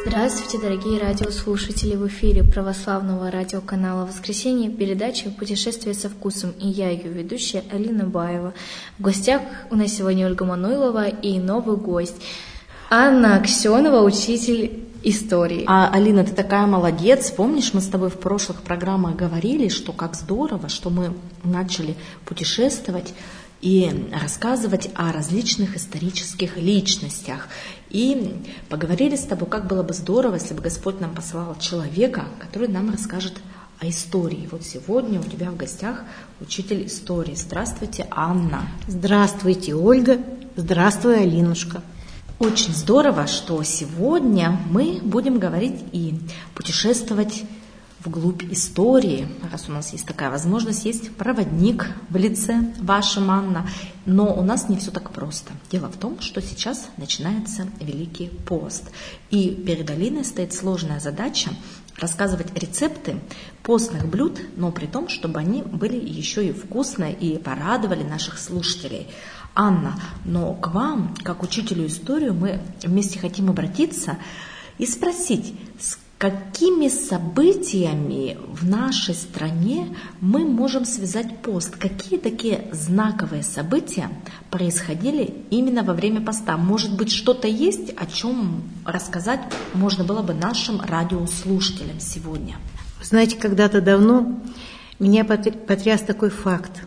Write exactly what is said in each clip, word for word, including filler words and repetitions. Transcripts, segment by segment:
Здравствуйте, дорогие радиослушатели! В эфире православного радиоканала «Воскресенье» передача «Путешествие со вкусом», и я, ее ведущая, Алина Баева. В гостях у нас сегодня Ольга Мануйлова и новый гость Анна Аксенова, учитель истории. А, Алина, ты такая молодец. Помнишь, мы с тобой в прошлых программах говорили, что как здорово, что мы начали путешествовать и рассказывать о различных исторических личностях. И поговорили с тобой, как было бы здорово, если бы Господь нам послал человека, который нам расскажет о истории. Вот сегодня у тебя в гостях учитель истории. Здравствуйте, Анна. Здравствуйте, Ольга. Здравствуй, Алинушка. Очень здорово, что сегодня мы будем говорить и путешествовать вглубь истории. Раз у нас есть такая возможность, есть проводник в лице вашем, Анна. Но у нас не все так просто. Дело в том, что сейчас начинается Великий пост. И перед Алиной стоит сложная задача рассказывать рецепты постных блюд, но при том, чтобы они были еще и вкусные и порадовали наших слушателей. Анна, но к вам, как учителю истории, мы вместе хотим обратиться и спросить, с какими событиями в нашей стране мы можем связать пост? Какие такие знаковые события происходили именно во время поста? Может быть, что-то есть, о чем рассказать можно было бы нашим радиослушателям сегодня? Знаете, когда-то давно меня потряс такой факт.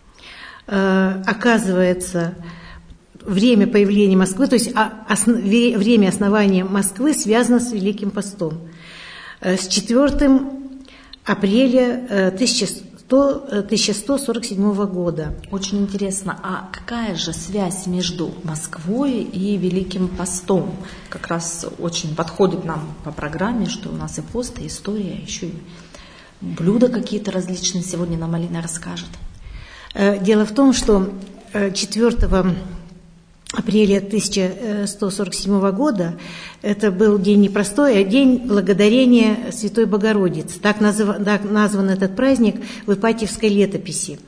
Оказывается, время появления Москвы, то есть основ, время основания Москвы связано с Великим постом. С четвёртым апреля тысяча сто сорок седьмого года. Очень интересно, а какая же связь между Москвой и Великим постом? Как раз очень подходит нам по программе, что у нас и пост, и история, еще и блюда какие-то различные сегодня нам Алина расскажет. Дело в том, что четвёртого апреля тысяча сто сорок седьмого года это был день непростой, а день благодарения Святой Богородицы. Так, назв... так назван этот праздник в Ипатьевской летописи.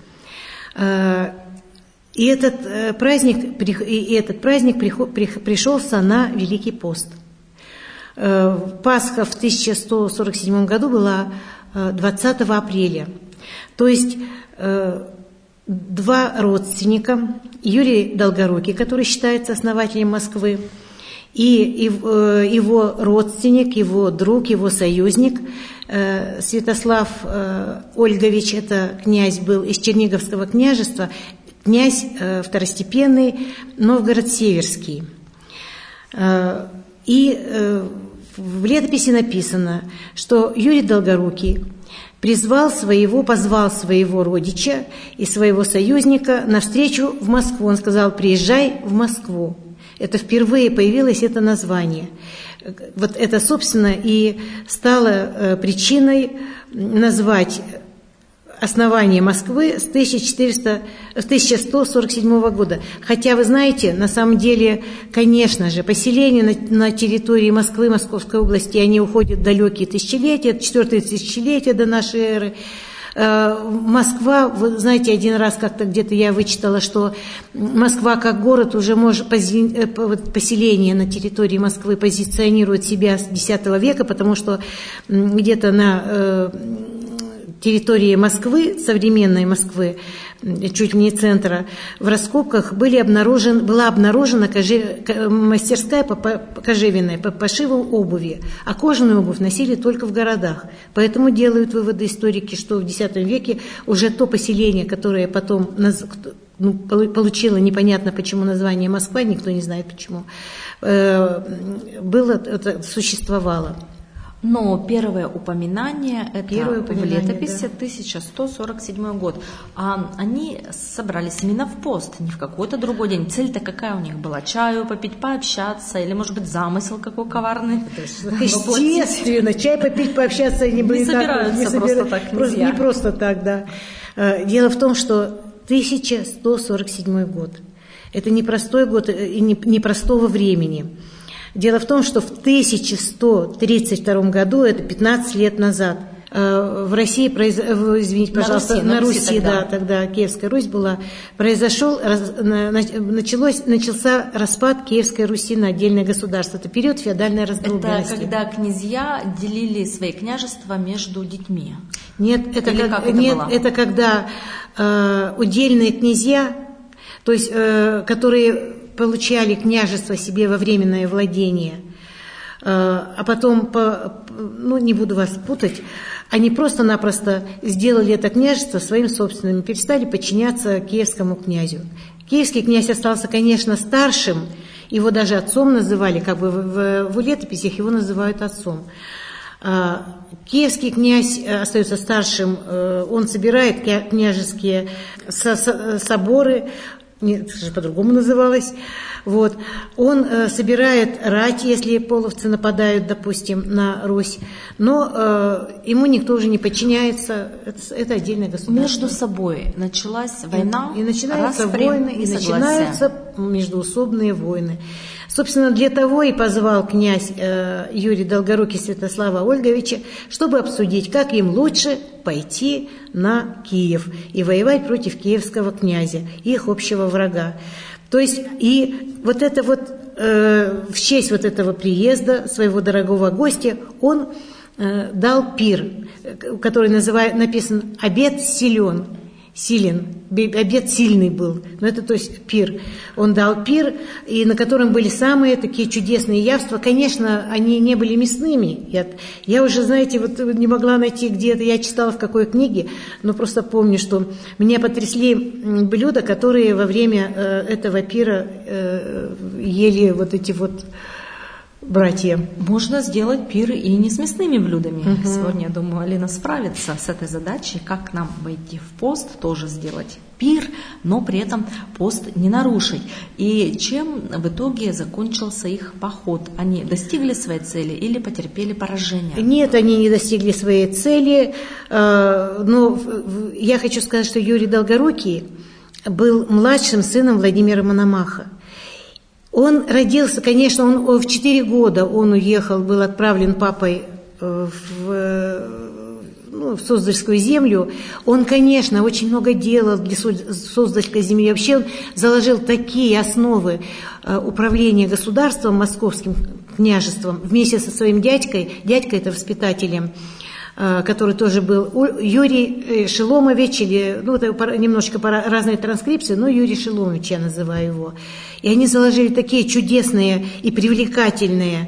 И этот праздник, и этот праздник пришелся на Великий пост. Пасха в тысяча сто сорок седьмом году была двадцатого апреля. То есть два родственника, Юрий Долгорукий, который считается основателем Москвы, и его родственник, его друг, его союзник Святослав Ольгович, это князь был из Черниговского княжества, князь второстепенный Новгород-Северский. И в летописи написано, что Юрий Долгорукий призвал своего, позвал своего родича и своего союзника навстречу в Москву. Он сказал: приезжай в Москву. Это впервые появилось это название. Вот это, собственно, и стало причиной назвать основание Москвы с тысяча сто сорок седьмого года. Хотя, вы знаете, на самом деле, конечно же, поселения на, на территории Москвы, Московской области, они уходят в далекие тысячелетия, четвертое тысячелетие до нашей эры. Москва, вы знаете, один раз как-то где-то я вычитала, что Москва как город уже может, поселение на территории Москвы позиционирует себя с десятого века, потому что где-то на территории Москвы, современной Москвы, чуть вне центра, в раскопках были обнаружен, была обнаружена кожи, мастерская по, по, кожевенная по пошиву обуви, а кожаную обувь носили только в городах. Поэтому делают выводы историки, что в десятом веке уже то поселение, которое потом ну, получило непонятно почему название Москва, никто не знает почему, было, это существовало. Но первое упоминание, это первое упоминание, в летописи, да. тысяча сто сорок седьмой год. А они собрались именно в пост, не в какой-то другой день. Цель-то какая у них была? Чаю попить, пообщаться? Или, может быть, замысел какой коварный? Естественно, чай попить, пообщаться не будет. Не собираются просто так, нельзя. Не просто так, да. Дело в том, что тысяча сто сорок седьмой год. Это непростой год и непростого времени. Дело в том, что в тысяча сто тридцать втором году, это пятнадцать лет назад, в России, произ... извините, пожалуйста, на Руси, на Руси, Руси тогда. да, тогда Киевская Русь была, произошел, началось, начался распад Киевской Руси на отдельное государство. Это период феодальной раздробленности. Это когда князья делили свои княжества между детьми? Нет, это, как, это, нет, это когда э, удельные князья, то есть, э, которые получали княжество себе во временное владение, э, а потом, по, ну не буду вас путать, они просто-напросто сделали это княжество своим собственным, перестали подчиняться киевскому князю. Киевский князь остался, конечно, старшим, его даже отцом называли, как бы в, в, в летописях его называют отцом. Киевский князь остается старшим, он собирает княжеские соборы, это же по-другому называлось, вот. Он собирает рать, если половцы нападают, допустим, на Русь, но ему никто уже не подчиняется, это, это отдельное государство. Между собой началась война, и, и начинаются войны, и, и начинаются междуусобные войны. Собственно, для того и позвал князь э, Юрий Долгорукий Святослава Ольговича, чтобы обсудить, как им лучше пойти на Киев и воевать против киевского князя, их общего врага. То есть, и вот это вот, э, в честь вот этого приезда своего дорогого гостя, он э, дал пир, который называет, написан «Обед силен». Силен, обед сильный был, но это то есть пир. Он дал пир, и на котором были самые такие чудесные явства. Конечно, они не были мясными. Я, я уже, знаете, вот не могла найти где-то, я читала в какой книге, но просто помню, что меня потрясли блюда, которые во время э, этого пира э, ели вот эти вот братья. Можно сделать пир и не с мясными блюдами. Угу. Сегодня, я думаю, Алина справится с этой задачей, как нам войти в пост, тоже сделать пир, но при этом пост не нарушить. И чем в итоге закончился их поход? Они достигли своей цели или потерпели поражение? Нет, они не достигли своей цели, но я хочу сказать, что Юрий Долгорукий был младшим сыном Владимира Мономаха. Он родился, конечно, он в четыре года он уехал, был отправлен папой в, ну, в Суздальскую землю. Он, конечно, очень много делал для Суздальской земли. Вообще он заложил такие основы управления государством, московским княжеством, вместе со своим дядькой, дядькой это воспитателем, который тоже был Юрий Шеломович, или, ну, это немножечко по разной транскрипции, но Юрий Шеломович я называю его. И они заложили такие чудесные и привлекательные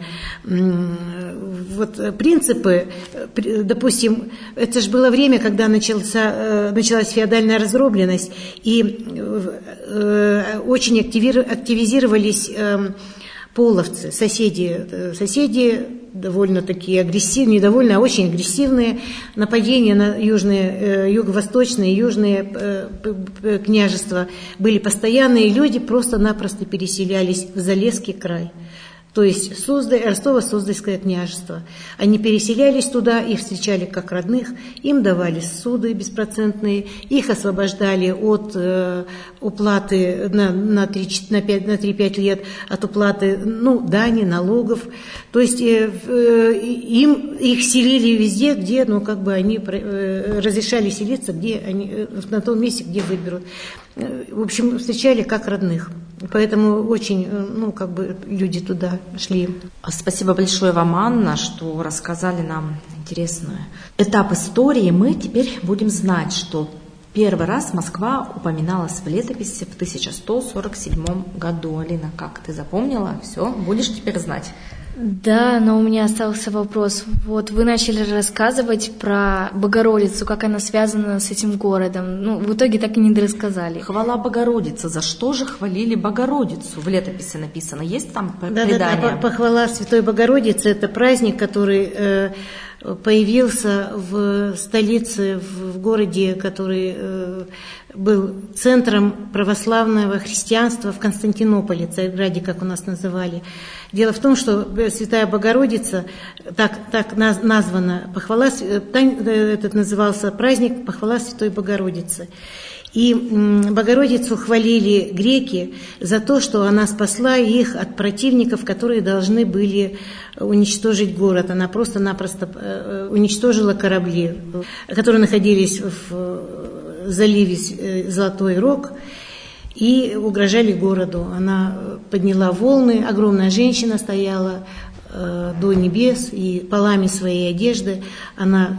вот, принципы. Допустим, это же было время, когда начался, началась феодальная раздробленность, и очень активизировались половцы, соседи, соседи довольно такие агрессивные, недовольно, а очень агрессивные. Нападения на южные, юго-восточные, южные княжества были постоянные, и люди просто-напросто переселялись в Залесский край. То есть Суздаль, Ростово-Суздальское княжество. Они переселялись туда, их встречали как родных, им давали суды беспроцентные, их освобождали от э, уплаты на, на три-пять лет, от уплаты ну, дани, налогов. То есть э, э, им, их селили везде, где ну, как бы они э, разрешали селиться, где они, э, на том месте, где выберут. В общем, встречали как родных. Поэтому очень, ну, как бы люди туда шли. Спасибо большое вам, Анна, что рассказали нам интересный этап истории. Мы теперь будем знать, что первый раз Москва упоминалась в летописи в тысяча сто сорок седьмом году. Алина, как ты запомнила? Все, будешь теперь знать. Да, но у меня остался вопрос. Вот вы начали рассказывать про Богородицу, как она связана с этим городом. Ну, в итоге так и не дорассказали. Хвала Богородице. За что же хвалили Богородицу? В летописи написано. Есть там предание? Да, да, да, похвала Святой Богородицы – это праздник, который э, появился в столице, в, в городе, который э, был центром православного христианства в Константинополе, Царьграде, как у нас называли. Дело в том, что Святая Богородица, так, так названа, похвала, этот назывался праздник «Похвала Святой Богородицы». И Богородицу хвалили греки за то, что она спасла их от противников, которые должны были уничтожить город. Она просто-напросто уничтожила корабли, которые находились в заливе Золотой Рог и угрожали городу. Она подняла волны, огромная женщина стояла до небес, и полами своей одежды она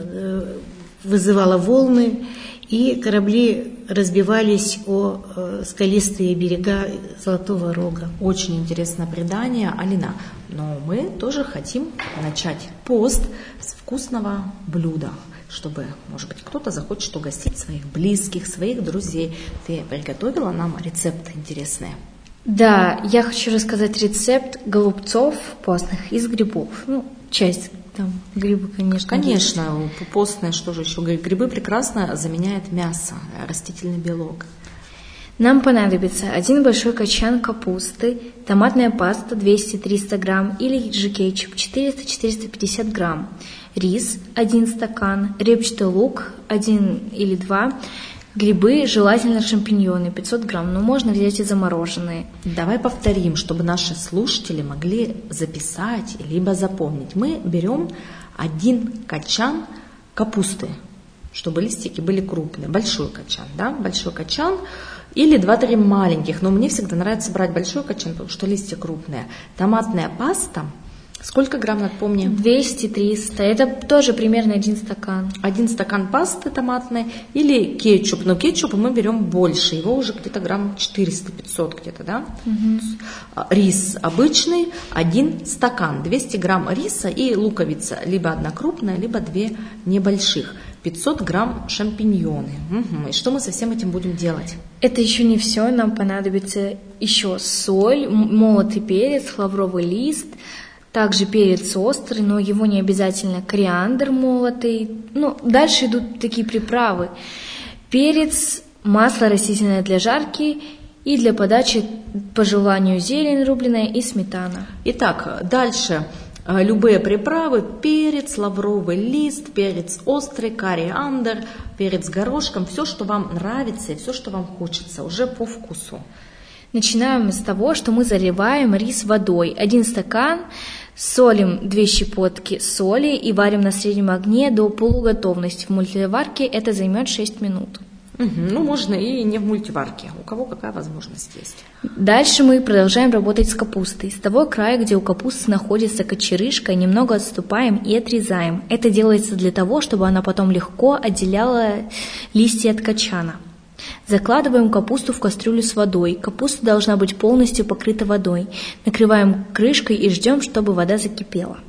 вызывала волны, и корабли разбивались о э, скалистые берега Золотого Рога. Очень интересное предание, Алина. Но мы тоже хотим начать пост с вкусного блюда, чтобы, может быть, кто-то захочет угостить своих близких, своих друзей. Ты приготовила нам рецепт интересный? Да, я хочу рассказать рецепт голубцов постных из грибов. Ну, часть там грибы, конечно. Конечно, постные, что же еще? Грибы прекрасно заменяют мясо, растительный белок. Нам понадобится один большой качан капусты, томатная паста двести-триста грамм или же кетчуп четыреста-четыреста пятьдесят грамм, рис один стакан, репчатый лук один или два, грибы, желательно шампиньоны, пятьсот грамм, но можно взять и замороженные. Давай повторим, чтобы наши слушатели могли записать либо запомнить. Мы берем один качан капусты, чтобы листики были крупные. Большой качан, да, большой качан или два-три маленьких. Но мне всегда нравится брать большой качан, потому что листья крупные. Томатная паста. Сколько грамм, напомни? двести-триста. Это тоже примерно один стакан. Один стакан пасты томатной или кетчуп. Но кетчупа мы берем больше. Его уже где-то грамм четыреста-пятьсот где-то, да? Угу. Рис обычный, один стакан. двести грамм риса и луковица. Либо одна крупная, либо две небольших. пятьсот грамм шампиньоны. Угу. И что мы со всем этим будем делать? Это еще не все. Нам понадобится еще соль, молотый перец, лавровый лист, также перец острый, но его не обязательно, кориандр молотый. Ну, дальше идут такие приправы. Перец, масло растительное для жарки и для подачи по желанию зелень рубленая и сметана. Итак, дальше любые приправы: перец, лавровый лист, перец острый, кориандр, перец горошком, все, что вам нравится и все, что вам хочется, уже по вкусу. Начинаем с того, что мы заливаем рис водой. Один стакан, солим две щепотки соли и варим на среднем огне до полуготовности. В мультиварке это займет шесть минут. Угу, ну, можно и не в мультиварке, у кого какая возможность есть. Дальше мы продолжаем работать с капустой. С того края, где у капусты находится кочерышка, немного отступаем и отрезаем. Это делается для того, чтобы она потом легко отделяла листья от качана. Закладываем капусту в кастрюлю с водой. Капуста должна быть полностью покрыта водой. Накрываем крышкой и ждем, чтобы вода закипела.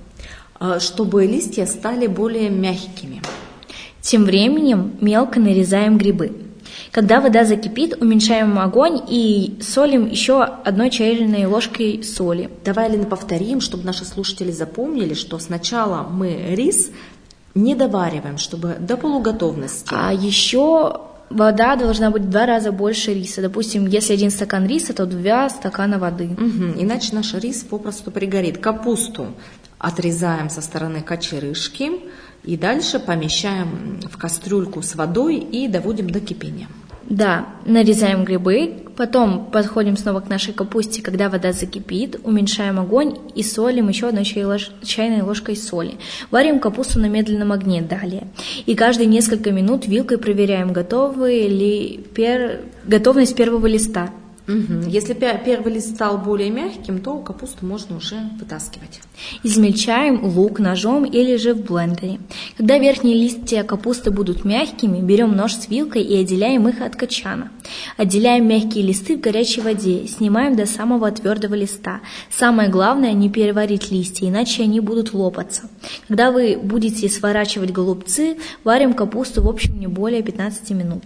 Чтобы листья стали более мягкими. Тем временем мелко нарезаем грибы. Когда вода закипит, уменьшаем огонь и солим еще одной чайной ложкой соли. Давай, Алина, повторим, чтобы наши слушатели запомнили, что сначала мы рис не довариваем, чтобы до полуготовности. А еще вода должна быть в два раза больше риса. Допустим, если один стакан риса, то два стакана воды. Угу, иначе наш рис попросту пригорит. Капусту отрезаем со стороны кочерышки и дальше помещаем в кастрюльку с водой и доводим до кипения. Да, нарезаем грибы, потом подходим снова к нашей капусте, когда вода закипит, уменьшаем огонь и солим еще одной чайной ложкой соли. Варим капусту на медленном огне далее. И каждые несколько минут вилкой проверяем, готовы ли пер... готовность первого листа. Угу. Если первый лист стал более мягким, то капусту можно уже вытаскивать. Измельчаем лук ножом или же в блендере. Когда верхние листья капусты будут мягкими, берем нож с вилкой и отделяем их от качана. Отделяем мягкие листы в горячей воде, снимаем до самого твердого листа. Самое главное — не переварить листья, иначе они будут лопаться. Когда вы будете сворачивать голубцы, варим капусту в общем не более пятнадцати минут.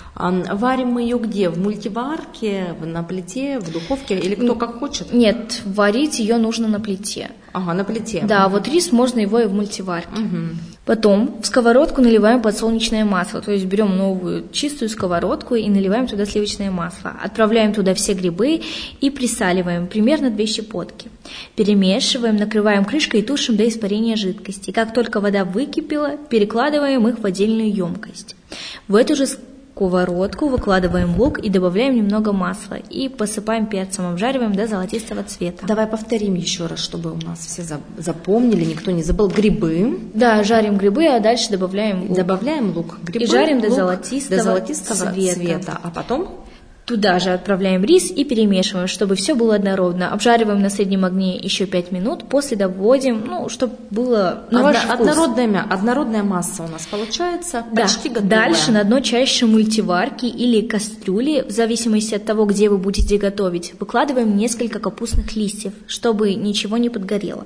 Варим мы ее где? В мультиварке, на плите, в духовке или кто как хочет? Нет, варить ее нужно на плите. Ага, на плите. Да, вот рис можно его и в мультиварке. Угу. Потом в сковородку наливаем подсолнечное масло, то есть берем новую чистую сковородку и наливаем туда сливочное масло. Отправляем туда все грибы и присаливаем, примерно две щепотки. Перемешиваем, накрываем крышкой и тушим до испарения жидкости. Как только вода выкипела, перекладываем их в отдельную емкость. В эту же сковородку выкладываем лук и добавляем немного масла. И посыпаем перцем, обжариваем до золотистого цвета. Давай повторим еще раз, чтобы у нас все запомнили, никто не забыл. Грибы. Да, жарим грибы, а дальше добавляем лук. Добавляем лук. Грибы, и жарим до лук, золотистого, до золотистого цвета. цвета. А потом... Туда же отправляем рис и перемешиваем, чтобы все было однородно. Обжариваем на среднем огне еще пять минут, после доводим, ну, чтобы было на ваш вкус. Однородная, однородная масса у нас получается, да. почти готовая. Дальше на дно чаще мультиварки или кастрюли, в зависимости от того, где вы будете готовить, выкладываем несколько капустных листьев, чтобы ничего не подгорело.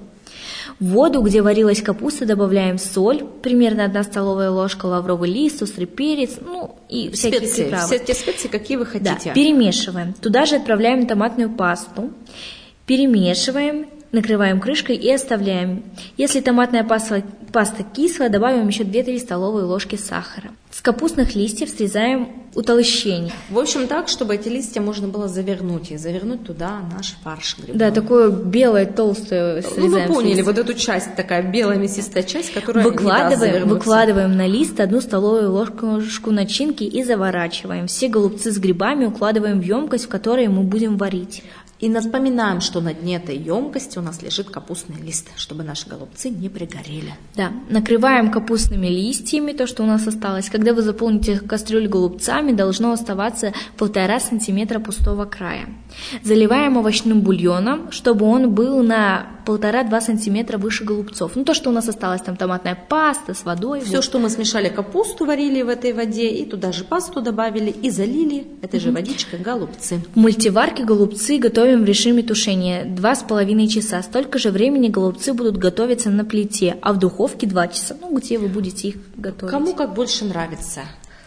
В воду, где варилась капуста, добавляем соль, примерно одна столовая ложка, лавровый лист, острый перец, ну и всякие специи, приправы. Все те специи, какие вы хотите. Да, перемешиваем. Туда же отправляем томатную пасту, перемешиваем, накрываем крышкой и оставляем. Если томатная паста, паста кислая, добавим еще две-три столовые ложки сахара. С капустных листьев срезаем утолщение. В общем, так, чтобы эти листья можно было завернуть, и завернуть туда наш фарш грибной. Да, такое белое, толстое срезаем. Ну, вы поняли, листья. Вот эту часть, такая белая мясистая часть, которая выкладываем, не даст завернуться. Выкладываем на лист одну столовую ложку начинки и заворачиваем. Все голубцы с грибами укладываем в емкость, в которой мы будем варить. И напоминаем, что на дне этой емкости у нас лежит капустный лист, чтобы наши голубцы не пригорели. Да, накрываем капустными листьями, то, что у нас осталось. Когда вы заполните кастрюлю голубцами, должно оставаться полтора сантиметра пустого края. Заливаем овощным бульоном, чтобы он был на полтора-два сантиметра выше голубцов. Ну, то, что у нас осталось, там томатная паста с водой. Все, вот. Что мы смешали, капусту варили в этой воде, и туда же пасту добавили, и залили этой же водичкой голубцы. В мультиварке голубцы готовим в режиме тушения два с половиной часа. Столько же времени голубцы будут готовиться на плите, а в духовке два часа, ну, где вы будете их готовить. Кому как больше нравится.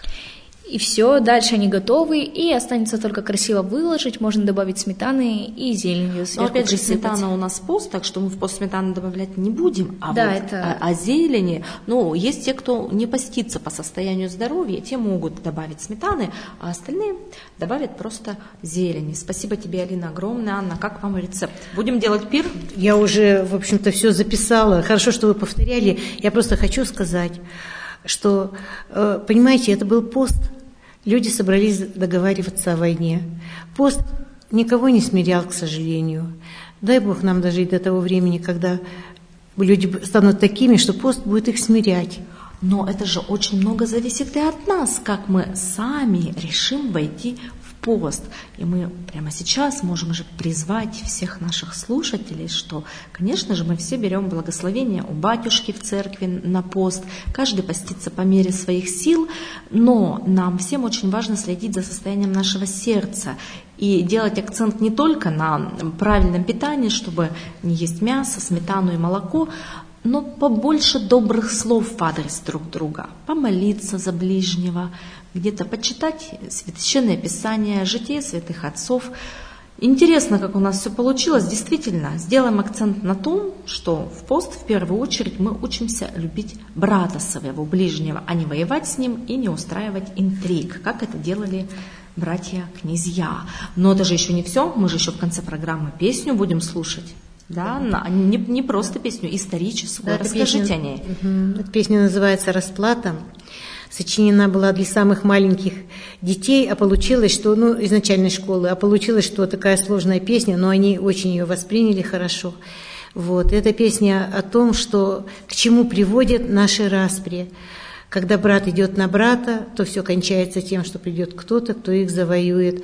И все, дальше они готовы, и останется только красиво выложить, можно добавить сметаны и зеленью сверху. Но опять же, присыпать. сметана у нас пост, так что мы в пост сметаны добавлять не будем. А, да, вот, это... а, а зелени, ну, есть те, кто не постится по состоянию здоровья, те могут добавить сметаны, а остальные добавят просто зелени. Спасибо тебе, Алина, огромное. Анна, как вам рецепт? Будем делать пир? Я уже, в общем-то, все записала. Хорошо, что вы повторяли. Я просто хочу сказать, что, понимаете, это был пост. Люди собрались договариваться о войне. Пост никого не смирял, к сожалению. Дай Бог нам дожить до того времени, когда люди станут такими, что пост будет их смирять. Но это же очень много зависит и от нас, как мы сами решим войти в пост. И мы прямо сейчас можем же призвать всех наших слушателей, что, конечно же, мы все берем благословение у батюшки в церкви на пост, каждый постится по мере своих сил, но нам всем очень важно следить за состоянием нашего сердца и делать акцент не только на правильном питании, чтобы не есть мясо, сметану и молоко, но побольше добрых слов в адрес друг друга, помолиться за ближнего, где-то почитать Священное Писание, житие святых отцов. Интересно, как у нас все получилось. Действительно, сделаем акцент на том, что в пост в первую очередь мы учимся любить брата своего ближнего, а не воевать с ним и не устраивать интриг, как это делали братья-князья. Но это же еще не все, мы же еще в конце программы песню будем слушать. Да, не, не просто песню, историческую. Да, расскажите песня, о ней. Угу, эта песня называется «Расплата». Сочинена была для самых маленьких детей, а получилось, что, ну, из начальной школы, а получилось, что такая сложная песня, но они очень ее восприняли хорошо. Вот. Эта песня о том, что к чему приводят наши распри. Когда брат идет на брата, то все кончается тем, что придет кто-то, кто их завоюет.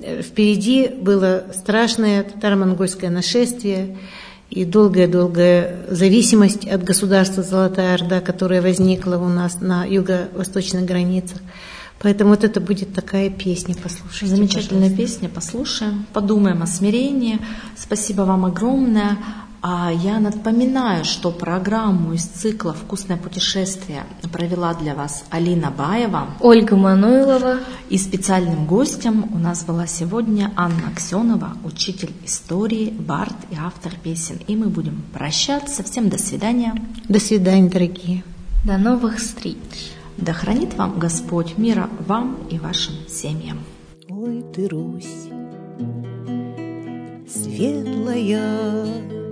Впереди было страшное татаро-монгольское нашествие и долгая-долгая зависимость от государства Золотая Орда, которая возникла у нас на юго-восточных границах. Поэтому вот это будет такая песня, послушайте. Замечательная пожалуйста. Песня, послушаем, подумаем о смирении. Спасибо вам огромное. А я напоминаю, что программу из цикла «Вкусное путешествие» провела для вас Алина Баева, Ольга Мануйлова. И специальным гостем у нас была сегодня Анна Аксенова, учитель истории, бард и автор песен. И мы будем прощаться. Всем до свидания. До свидания, дорогие. До новых встреч. Да хранит вам Господь мира вам и вашим семьям. Ой ты, Русь, светлая,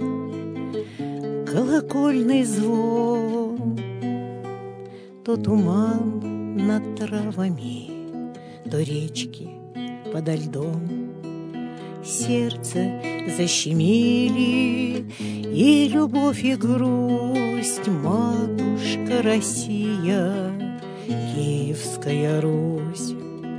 колокольный звон, то туман над травами, то речки подо льдом. Сердце защемили и любовь, и грусть, матушка Россия, Киевская Русь.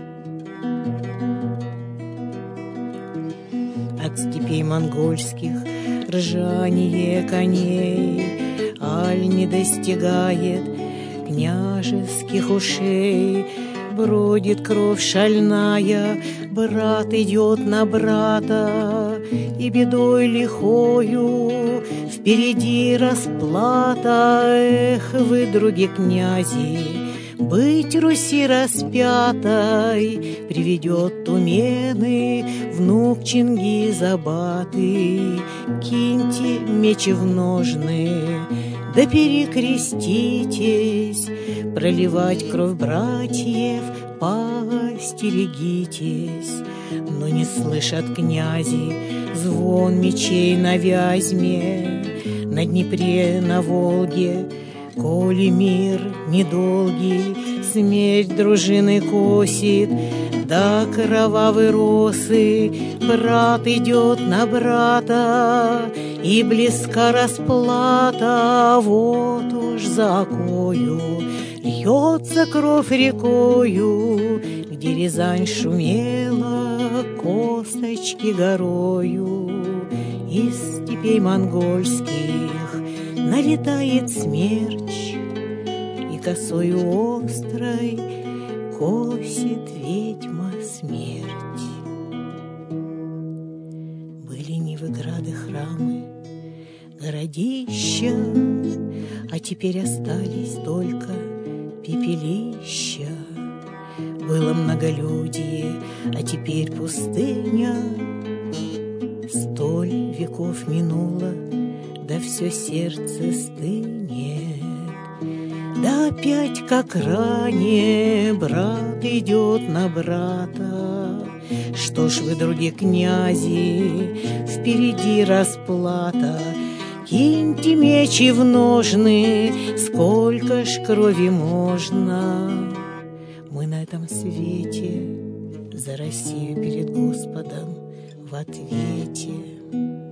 От степей монгольских ржание коней аль не достигает княжеских ушей. Бродит кровь шальная, брат идет на брата, и бедой лихою впереди расплата. Эх, вы, други князи, быть Руси распятой приведет Тумены внук Чингиза Баты. Киньте мечи в ножны, да перекреститесь, проливать кровь братьев поостерегитесь. Но не слышат князи звон мечей на Вязьме, на Днепре, на Волге. Коли мир недолгий, смерть дружины косит, да кровавые росы, брат идет на брата, и близка расплата. Вот уж за окою льется кровь рекою, где Рязань шумела косточки горою. Из степей монгольских налетает смерч, и косою острой косит ведьма смерть. Были нивы, грады, храмы, городища, а теперь остались только пепелища. Было многолюдие, а теперь пустыня. Столь веков минуло, да все сердце стынет. Да опять, как ранее, брат идет на брата. Что ж вы, други князи, впереди расплата. Киньте мечи в ножны, сколько ж крови можно. Мы на этом свете за Россию перед Господом в ответе.